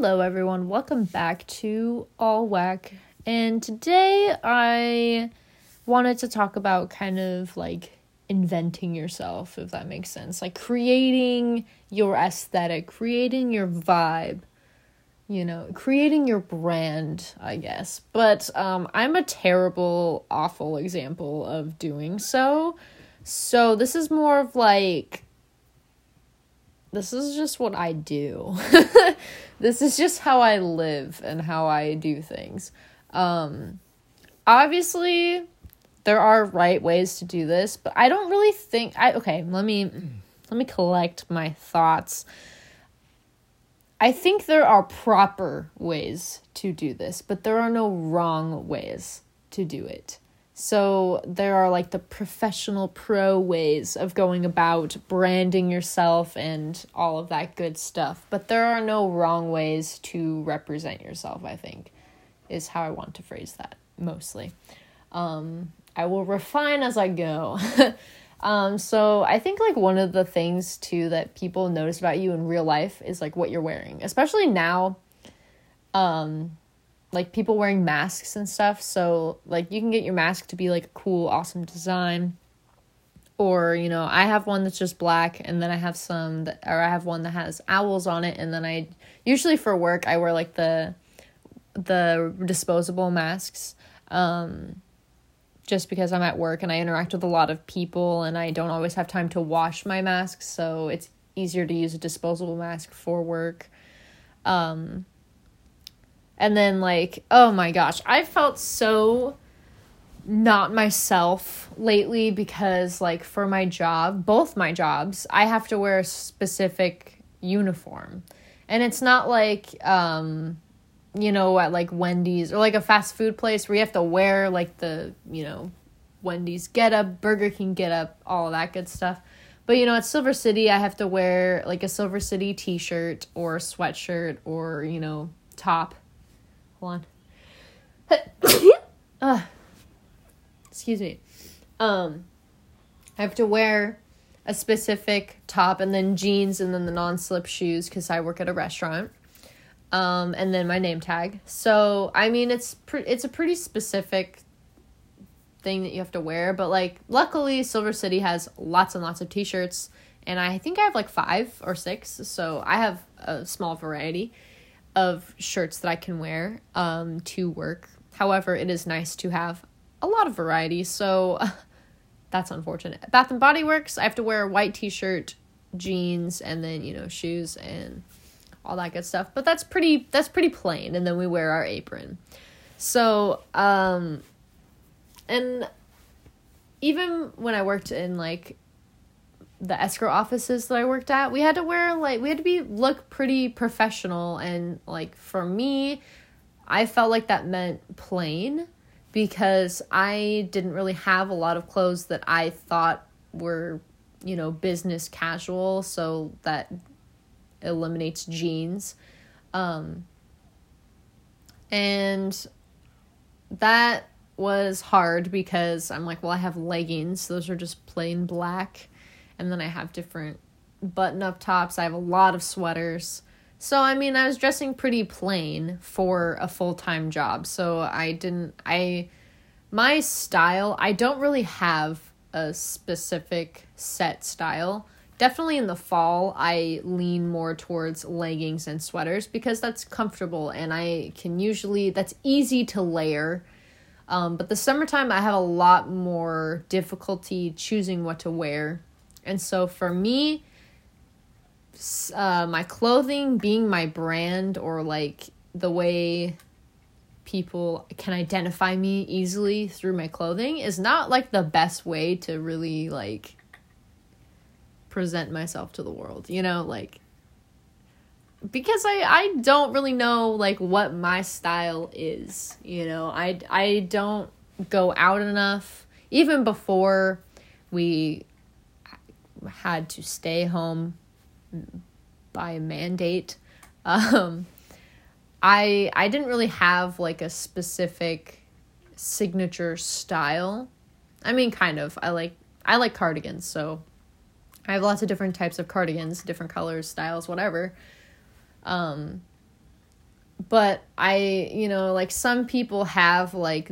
Hello everyone, welcome back to All Whack, and today I wanted to talk about kind of like inventing yourself, if that makes sense, like creating your aesthetic, creating your vibe, creating your brand, I guess, but I'm a terrible, awful example of doing so this is more of like, this is just what I do. This is just how I live and how I do things. Obviously, there are right ways to do this, but I don't really think... let me collect my thoughts. I think there are proper ways to do this, but there are no wrong ways to do it. So there are like the professional pro ways of going about branding yourself and all of that good stuff. But there are no wrong ways to represent yourself, I think, is how I want to phrase that mostly. I will refine as I go. So I think like one of the things too that people notice about you in real life is like what you're wearing, especially now. Like people wearing masks and stuff. So like you can get your mask to be like a cool, awesome design. Or, I have one that's just black, and then I have I have one that has owls on it. And then usually for work, I wear like the disposable masks. Just because I'm at work and I interact with a lot of people and I don't always have time to wash my masks. So it's easier to use a disposable mask for work. And then, like, oh my gosh, I felt so not myself lately because, like, for my job, both my jobs, I have to wear a specific uniform. And it's not like, at, like, Wendy's or, like, a fast food place where you have to wear, like, the, Wendy's getup, Burger King getup, all of that good stuff. But, at Silver City, I have to wear, like, a Silver City t-shirt or a sweatshirt or, top. Hold on. Excuse me. I have to wear a specific top and then jeans and then the non-slip shoes because I work at a restaurant. And then my name tag. So, I mean, it's a pretty specific thing that you have to wear. But, like, luckily, Silver City has lots and lots of t-shirts. And I think I have, like, 5 or 6. So, I have a small variety of shirts that I can wear to work. However, it is nice to have a lot of variety, so that's unfortunate. Bath & Body Works, I have to wear a white t-shirt, jeans, and then, shoes and all that good stuff. But that's pretty plain, and then we wear our apron. So, and even when I worked in, like, the escrow offices that I worked at, we had to look pretty professional. And like, for me, I felt like that meant plain because I didn't really have a lot of clothes that I thought were, business casual. So that eliminates jeans. And that was hard because I'm like, well, I have leggings. Those are just plain black. And then I have different button-up tops. I have a lot of sweaters. So, I mean, I was dressing pretty plain for a full-time job. So, my style, I don't really have a specific set style. Definitely in the fall, I lean more towards leggings and sweaters because that's comfortable and that's easy to layer. But the summertime, I have a lot more difficulty choosing what to wear. And so for me, my clothing being my brand or like the way people can identify me easily through my clothing is not like the best way to really like present myself to the world, like, because I don't really know like what my style is, I don't go out enough. Even before we had to stay home by mandate, I didn't really have like a specific signature style. I mean, kind of. I like cardigans, so I have lots of different types of cardigans, different colors, styles, whatever. But like some people have like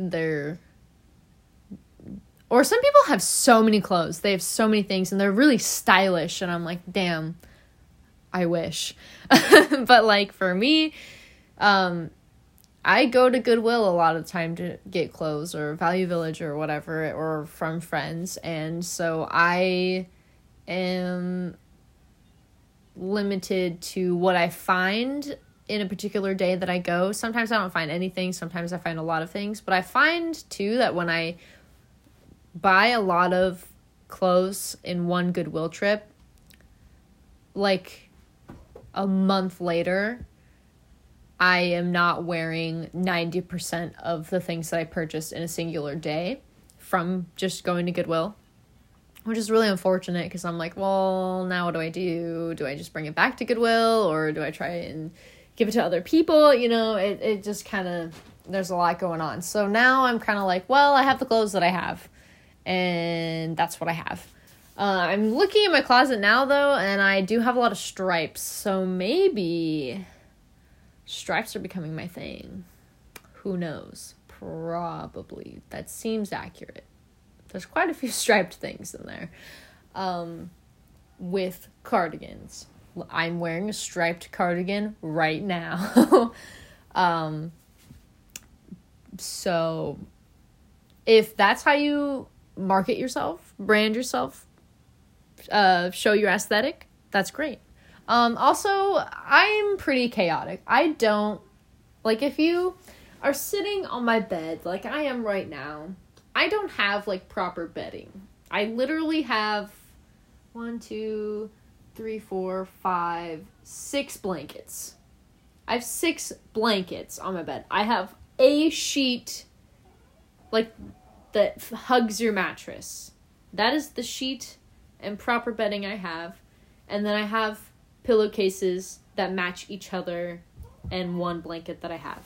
or some people have so many clothes. They have so many things and they're really stylish. And I'm like, damn, I wish. But like for me, I go to Goodwill a lot of the time to get clothes or Value Village or whatever, or from friends. And so I am limited to what I find in a particular day that I go. Sometimes I don't find anything. Sometimes I find a lot of things. But I find too that when I buy a lot of clothes in one Goodwill trip, like a month later, I am not wearing 90% of the things that I purchased in a singular day from just going to Goodwill, which is really unfortunate because I'm like, well, now what do I do? Do I just bring it back to Goodwill or do I try and give it to other people? It just kind of, there's a lot going on. So now I'm kind of like, well, I have the clothes that I have and that's what I have. I'm looking at my closet now though, and I do have a lot of stripes. So maybe stripes are becoming my thing. Who knows? Probably. That seems accurate. There's quite a few striped things in there. With cardigans. I'm wearing a striped cardigan right now. So if that's how you market yourself, brand yourself, show your aesthetic, that's great. Also, I'm pretty chaotic. I don't, like, if you are sitting on my bed, like I am right now, I don't have, like, proper bedding. I literally have 6 blankets. I have 6 blankets on my bed. I have a sheet, like, that hugs your mattress. That is the sheet and proper bedding I have. And then I have pillowcases that match each other and one blanket that I have.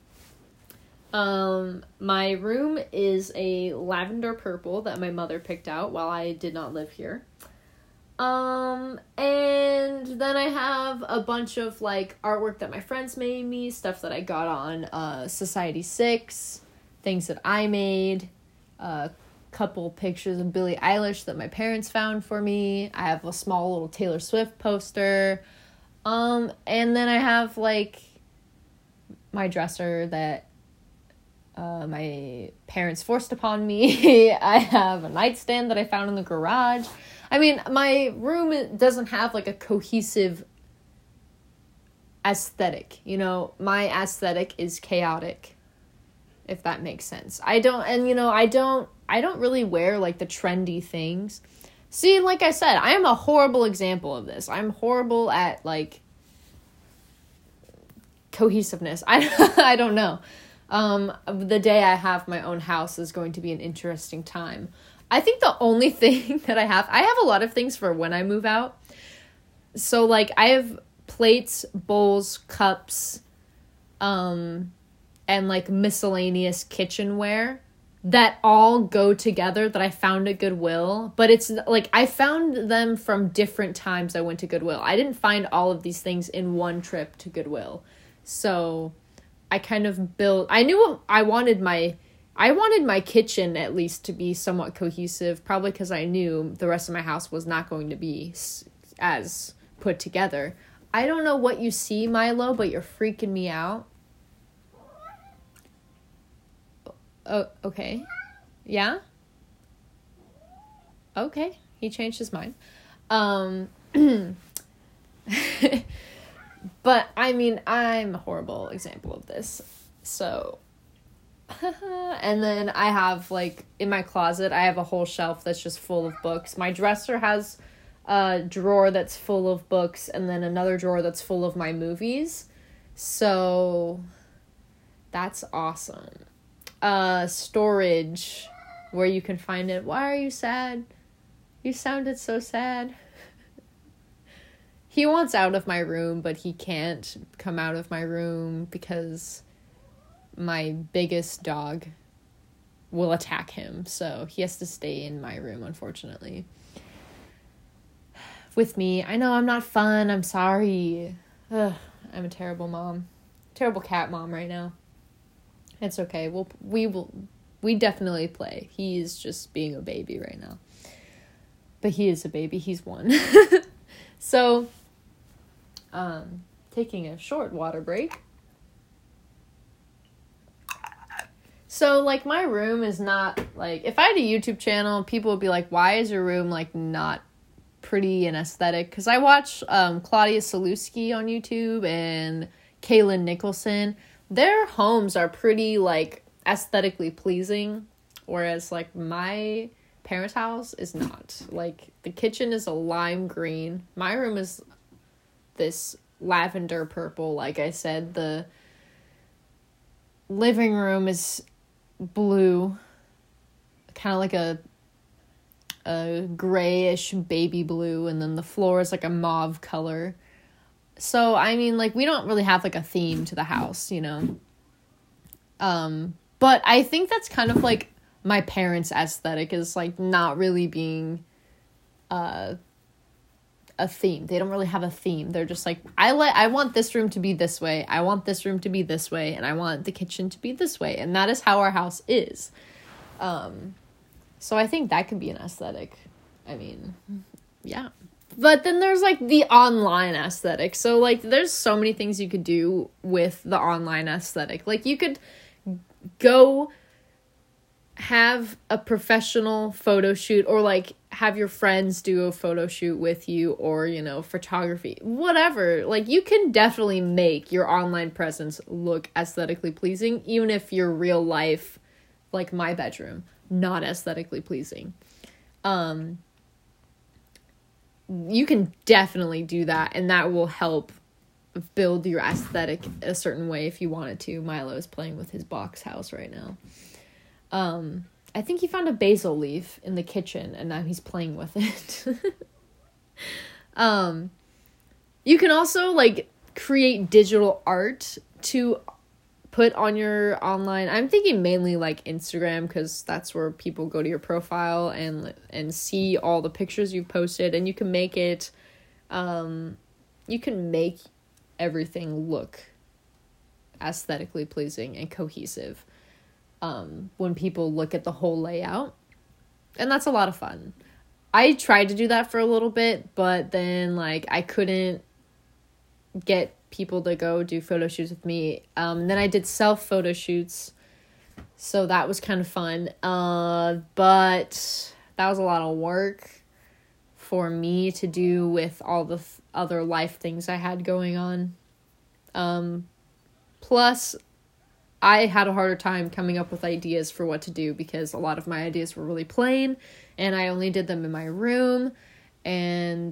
My room is a lavender purple that my mother picked out while I did not live here. And then I have a bunch of like artwork that my friends made me, stuff that I got on Society 6, things that I made, couple pictures of Billie Eilish that my parents found for me. I have a small little Taylor Swift poster. And then I have like my dresser that my parents forced upon me. I have a nightstand that I found in the garage. I mean, my room doesn't have like a cohesive aesthetic. My aesthetic is chaotic, if that makes sense. I don't really wear like the trendy things. See, like I said, I am a horrible example of this. I'm horrible at like cohesiveness. I don't know. The day I have my own house is going to be an interesting time. I think the only thing that I have a lot of things for when I move out. So like I have plates, bowls, cups, and like miscellaneous kitchenware that all go together that I found at Goodwill. But it's like I found them from different times I went to Goodwill. I didn't find all of these things in one trip to Goodwill. So I kind of I knew I wanted my kitchen at least to be somewhat cohesive, probably because I knew the rest of my house was not going to be as put together. I don't know what you see, Milo, but you're freaking me out. Oh, okay. Yeah? Okay. He changed his mind. But, I mean, I'm a horrible example of this. So, and then I have, like, in my closet, I have a whole shelf that's just full of books. My dresser has a drawer that's full of books, and then another drawer that's full of my movies. So, that's awesome. Storage, where you can find it. Why are you sad? You sounded so sad. He wants out of my room, but he can't come out of my room because my biggest dog will attack him. So he has to stay in my room, unfortunately. With me. I know I'm not fun. I'm sorry. Ugh, I'm a terrible mom. terrible cat mom right now. It's okay. We definitely play. He's just being a baby right now. But he is a baby. He's 1. So, taking a short water break. So, like, my room is not, like, if I had a YouTube channel, people would be like, why is your room, like, not pretty and aesthetic? Because I watch Claudia Sulewski on YouTube and Kaylin Nicholson. Their homes are pretty, like, aesthetically pleasing, whereas, like, my parents' house is not. Like, the kitchen is a lime green. My room is this lavender purple, like I said. The living room is blue, kind of like a grayish baby blue, and then the floor is like a mauve color. So, I mean, like, we don't really have, like, a theme to the house, you know? But I think that's kind of, like, my parents' aesthetic is, like, not really being a theme. They don't really have a theme. They're just like, I want this room to be this way, I want this room to be this way, and I want the kitchen to be this way. And that is how our house is. So I think that could be an aesthetic. I mean, yeah. But then there's, like, the online aesthetic. So, like, there's so many things you could do with the online aesthetic. Like, you could go have a professional photo shoot, or, like, have your friends do a photo shoot with you, or, you know, photography, whatever. Like, you can definitely make your online presence look aesthetically pleasing, even if your real life, like my bedroom, not aesthetically pleasing. You can definitely do that, and that will help build your aesthetic a certain way if you wanted to. Milo's playing with his box house right now. I think he found a basil leaf in the kitchen, and now he's playing with it. You can also, like, create digital art to put on your online. I'm thinking mainly, like, Instagram, because that's where people go to your profile and see all the pictures you've posted, and you can make it, you can make everything look aesthetically pleasing and cohesive when people look at the whole layout. And that's a lot of fun. I tried to do that for a little bit, but then, like, I couldn't get people to go do photo shoots with me. Then I did self photo shoots, so that was kind of fun. But that was a lot of work for me to do with all the other life things I had going on. Plus, I had a harder time coming up with ideas for what to do, because a lot of my ideas were really plain, and I only did them in my room, and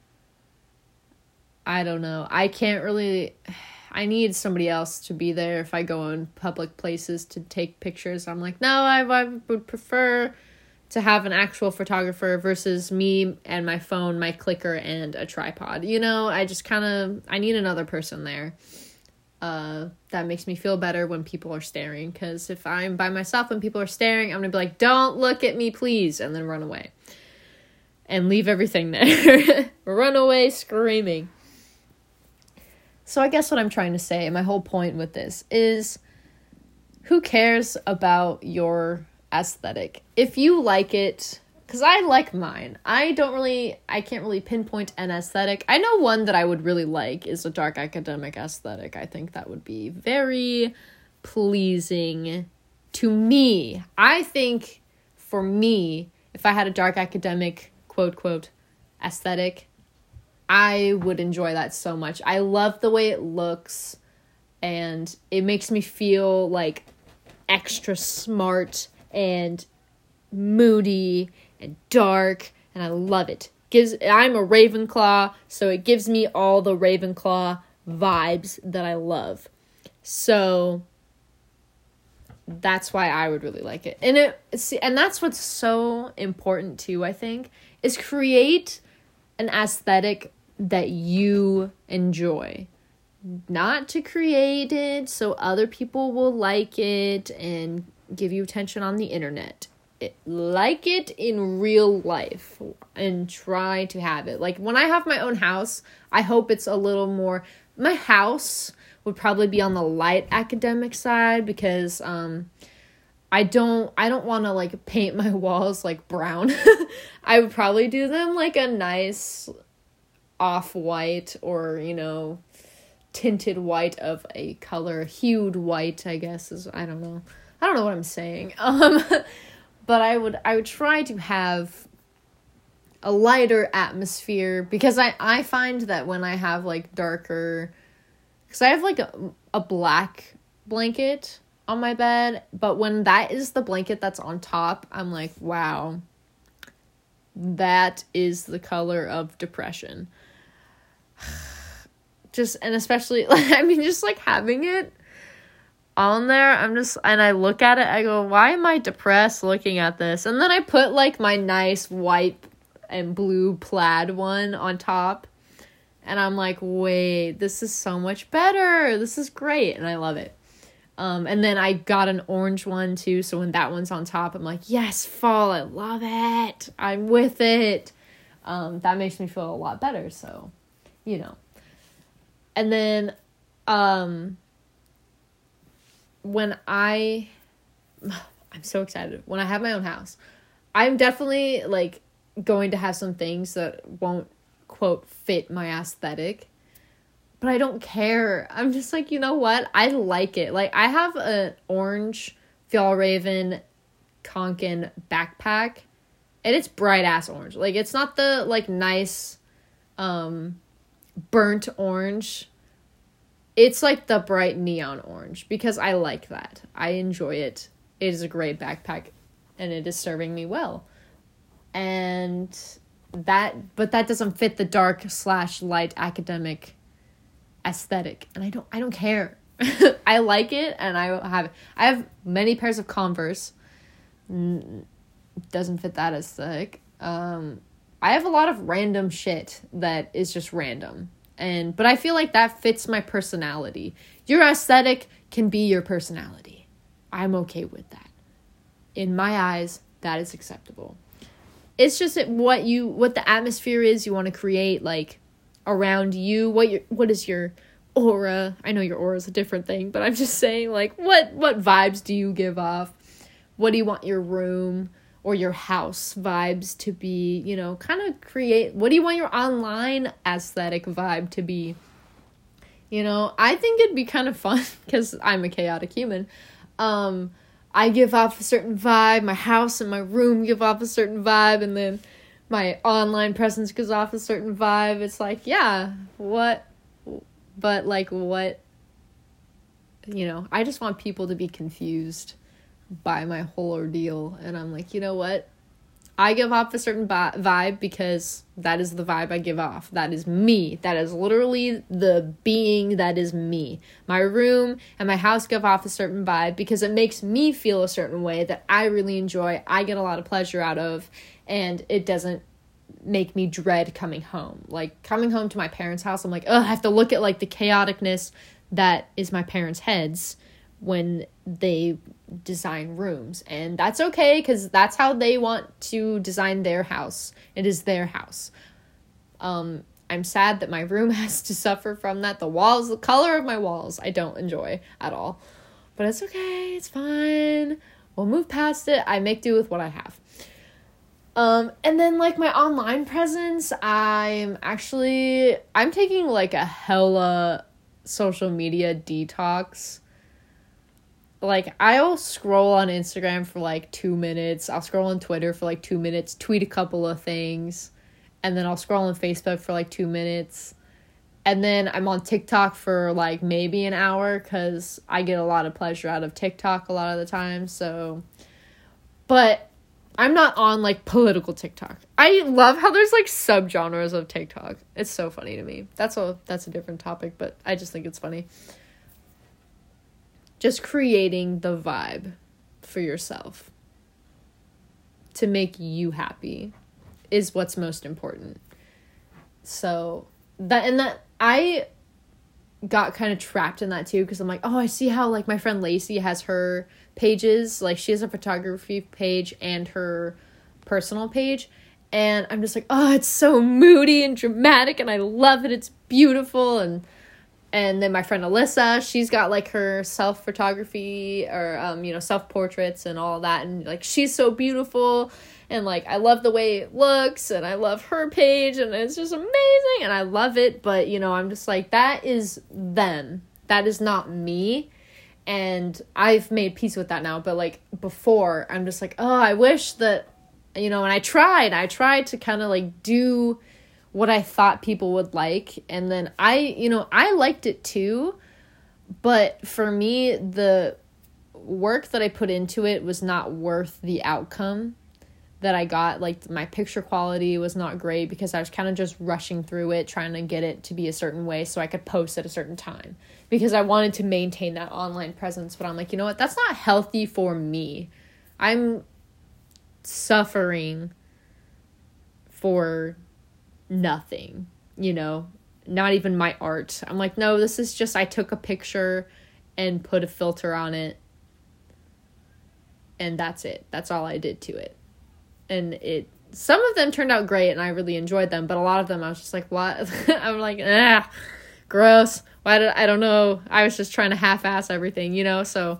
I don't know. I need somebody else to be there if I go in public places to take pictures. I'm like, no, I would prefer to have an actual photographer versus me and my phone, my clicker, and a tripod. You know, I need another person there. That makes me feel better when people are staring, because if I'm by myself and people are staring, I'm gonna be like, don't look at me, please, and then run away and leave everything there. Run away screaming. So I guess what I'm trying to say, my whole point with this is, who cares about your aesthetic? If you like it, because I like mine. I can't really pinpoint an aesthetic. I know one that I would really like is a dark academic aesthetic. I think that would be very pleasing to me. I think, for me, if I had a dark academic, quote, quote, aesthetic, I would enjoy that so much. I love the way it looks, and it makes me feel, like, extra smart and moody and dark, and I love it. I'm a Ravenclaw, so it gives me all the Ravenclaw vibes that I love. So that's why I would really like it. And that's what's so important too, I think, is create an aesthetic that you enjoy. Not to create it so other people will like it and give you attention on the internet. Like it in real life and try to have it. Like, when I have my own house, I hope it's a little more... My house, would probably be on the light academic side because I don't want to like paint my walls like brown. I would probably do them like a nice off-white or, you know, tinted white of a color. Hued white, I guess, is, I don't know what I'm saying. But I would try to have a lighter atmosphere because I find that when I have like darker, because I have like a black blanket on my bed, but when that is the blanket that's on top, I'm like, wow, that is the color of depression. Just, and especially, like, I mean, just like having it on there, and I look at it, I go, why am I depressed looking at this? And then I put like my nice white and blue plaid one on top, and I'm like, wait, this is so much better, this is great, and I love it. And then I got an orange one too, so when that one's on top, I'm like, yes, fall, I love it, I'm with it. That makes me feel a lot better, so, you know. And then, when I'm so excited, when I have my own house, I'm definitely, like, going to have some things that won't, quote, fit my aesthetic, but I don't care. I'm just like, you know what? I like it. Like, I have an orange Fjallraven Kanken backpack, and it's bright-ass orange. Like, it's not the, like, nice, burnt orange. It's like the bright neon orange because I like that. I enjoy it. It is a great backpack and it is serving me well. And but that doesn't fit the dark/light academic aesthetic. And I don't care. I like it, and I have many pairs of Converse. Doesn't fit that aesthetic. I have a lot of random shit that is just random. But I feel like that fits my personality. Your aesthetic can be your personality. I'm okay with that. In my eyes, that is acceptable. It's just what the atmosphere is you want to create, like, around you. What is your aura? I know your aura is a different thing, but I'm just saying, like, what vibes do you give off? What do you want your room or your house vibes to be, you know, kind of create, what do you want your online aesthetic vibe to be? You know, I think it'd be kind of fun, because I'm a chaotic human. I give off a certain vibe, my house and my room give off a certain vibe, and then my online presence gives off a certain vibe. It's like, yeah, what, you know, I just want people to be confused by my whole ordeal, and I'm like, you know what, I give off a certain vibe because that is the vibe I give off. That is me. That is literally the being that is me. My room and my house give off a certain vibe because it makes me feel a certain way that I really enjoy, I get a lot of pleasure out of, and it doesn't make me dread coming home. Like, coming home to my parents' house, I'm like, I have to look at, like, the chaoticness that is my parents' heads when they design rooms, and that's okay because that's how they want to design their house. It is their house. I'm sad that my room has to suffer from that. The color of my walls, I don't enjoy at all, but it's okay, it's fine, we'll move past it. I make do with what I have. And then, like, my online presence, I'm taking, like, a hella social media detox. Like, I'll scroll on Instagram for, like, 2 minutes. I'll scroll on Twitter for, like, 2 minutes, tweet a couple of things. And then I'll scroll on Facebook for, like, 2 minutes. And then I'm on TikTok for, like, maybe an hour because I get a lot of pleasure out of TikTok a lot of the time. So, but I'm not on, like, political TikTok. I love how there's, like, subgenres of TikTok. It's so funny to me. That's a different topic, but I just think it's funny. Just creating the vibe for yourself to make you happy is what's most important. So that I got kind of trapped in that too, because I'm like, oh, I see how, like, my friend Lacey has her pages. Like, she has a photography page and her personal page, and I'm just like, oh, it's so moody and dramatic, and I love it. It's beautiful, and And then my friend Alyssa, she's got like her self photography or self portraits and all that, and like she's so beautiful, and like I love the way it looks, and I love her page, and it's just amazing, and I love it. But I'm just like, that is them, that is not me, and I've made peace with that now. But like before, I'm just like, oh, I wish that and I tried to kind of like do what I thought people would like, and then I liked it too, but for me, the work that I put into it was not worth the outcome that I got. Like, my picture quality was not great because I was kind of just rushing through it, trying to get it to be a certain way so I could post at a certain time, because I wanted to maintain that online presence. But I'm like, you know what, that's not healthy for me. I'm suffering for nothing, not even my art. I'm like, no, this is just, I took a picture and put a filter on it, and that's it. That's all I did to it. And some of them turned out great and I really enjoyed them, but a lot of them I was just like, what? I'm like, gross. I don't know. I was just trying to half-ass everything, so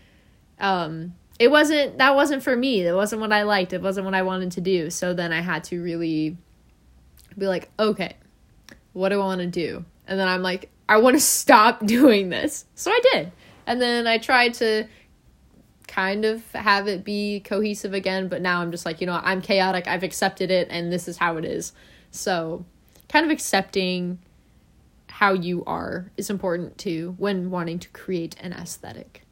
that wasn't for me. It wasn't what I liked. It wasn't what I wanted to do. So then I had to really be like, okay, what do I want to do? And then I'm like, I want to stop doing this. So I did. And then I tried to kind of have it be cohesive again, but now I'm just like, I'm chaotic. I've accepted it, and this is how it is. So kind of accepting how you are is important too when wanting to create an aesthetic.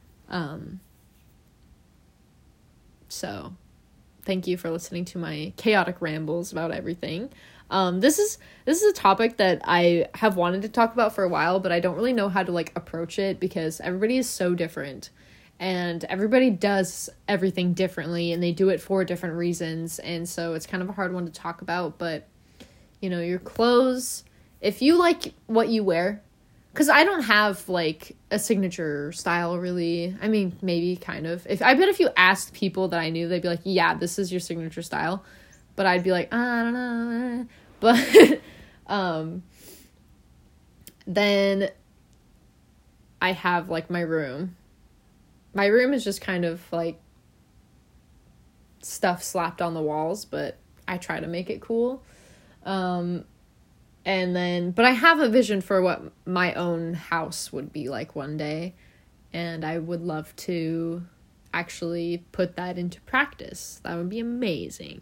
So thank you for listening to my chaotic rambles about everything. This is a topic that I have wanted to talk about for a while, but I don't really know how to like approach it because everybody is so different and everybody does everything differently and they do it for different reasons. And so it's kind of a hard one to talk about, but your clothes, if you like what you wear, because I don't have like a signature style really. I mean, maybe kind of. I bet if you asked people that I knew, they'd be like, yeah, this is your signature style. But I'd be like, I don't know. But then I have like my room. My room is just kind of like stuff slapped on the walls, but I try to make it cool. But I have a vision for what my own house would be like one day. And I would love to actually put that into practice. That would be amazing.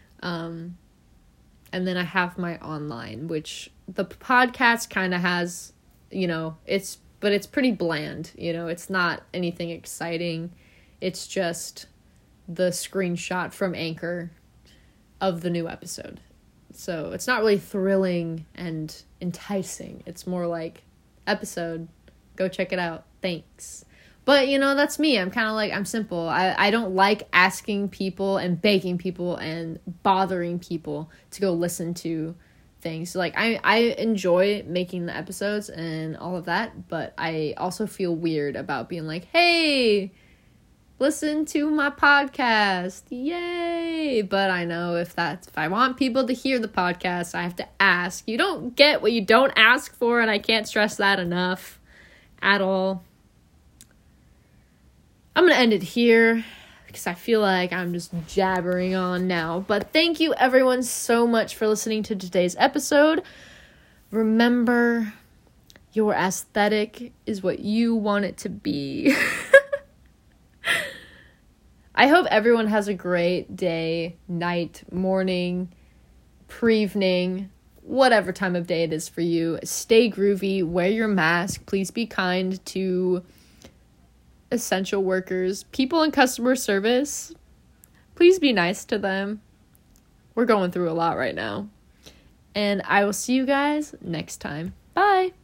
And then I have my online, which the podcast kind of has, it's pretty bland, it's not anything exciting. It's just the screenshot from Anchor of the new episode. So it's not really thrilling and enticing. It's more like, episode, go check it out. Thanks. But, that's me. I'm kind of like, I'm simple. I don't like asking people and begging people and bothering people to go listen to things. Like, I enjoy making the episodes and all of that, but I also feel weird about being like, hey, listen to my podcast. Yay. But I know if I want people to hear the podcast, I have to ask. You don't get what you don't ask for, and I can't stress that enough at all. I'm going to end it here because I feel like I'm just jabbering on now. But thank you everyone so much for listening to today's episode. Remember, your aesthetic is what you want it to be. I hope everyone has a great day, night, morning, pre-evening, whatever time of day it is for you. Stay groovy, wear your mask, please be kind to essential workers, people in customer service. Please be nice to them. We're going through a lot right now. And I will see you guys next time. Bye.